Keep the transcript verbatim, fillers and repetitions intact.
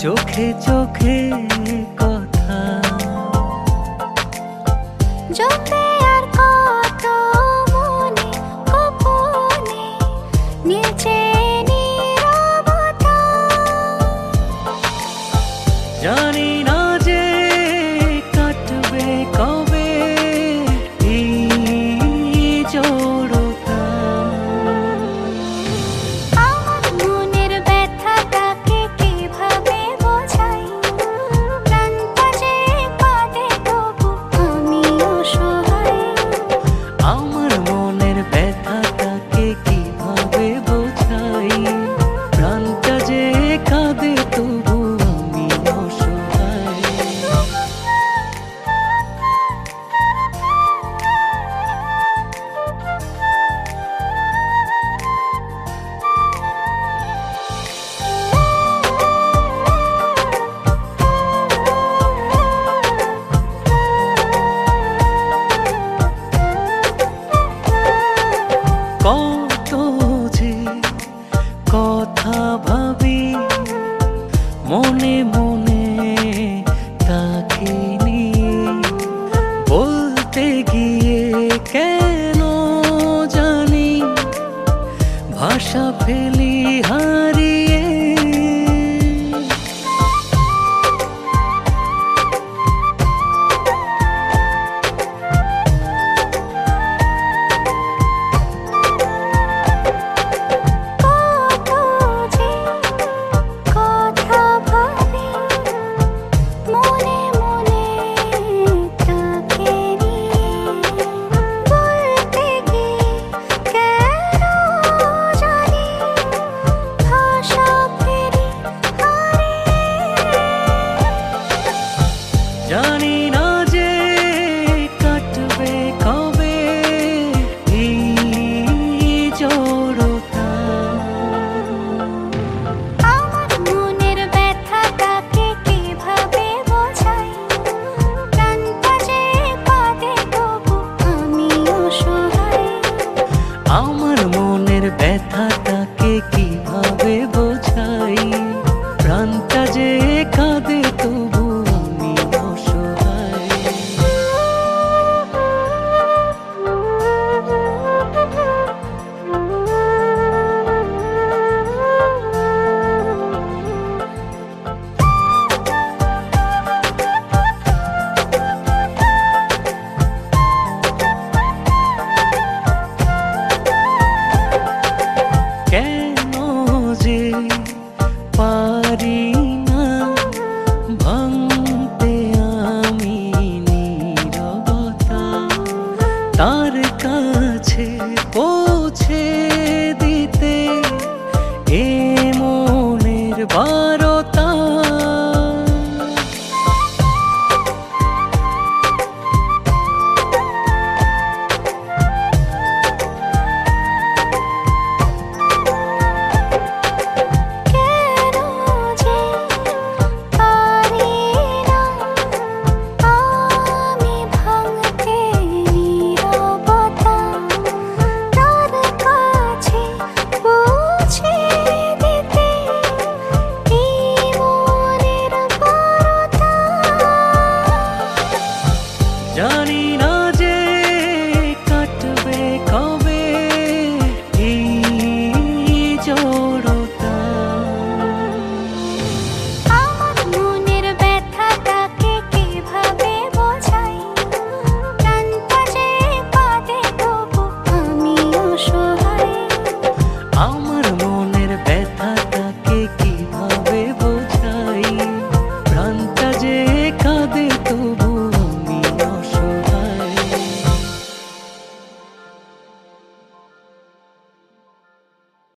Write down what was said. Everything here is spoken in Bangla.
চোখে চোখে কথা জপে আর কত মনে গোপনে নিচে নীরবতা। জানি না যে কাটবে কবে এই জড়তা। আমার মনের ব্যথাটাকে কিভাবে বোঝাই, প্রাণটা যে কাঁদে তবু আমি অসহায়। আমার মনের ব্যথাটাকে কিভাবে বোঝাই, প্রাণটা যে কাঁদে তবু আমি অসহায়। কত যে কথা ভাবি মনে মনে তাকে নিয়ে, বলতে গিয়ে কেন জানি ভাষা ফেলি হারিয়ে। কত যে কথা ভাবি মনে মনে তাকে নিয়ে, বলতে গিয়ে কেন জানি ভাষা ফেরি হারিয়ে। জানি না যে কাটবে কবে এই জড়তা। আমার মনের ব্যথাটাকে কিভাবে বোঝাই, প্রাণটা যে কাঁদে তবু আমি অসহায়। আমার মনের ব্যথাটাকে কিভাবে বোঝাই, প্রাণটা যে কাঁদে তবু আমি অসহায়। কেন যে পারি না ভাঙতে আমি নীরবতা, তার কাছে পৌঁছে দিতে এ মনের বার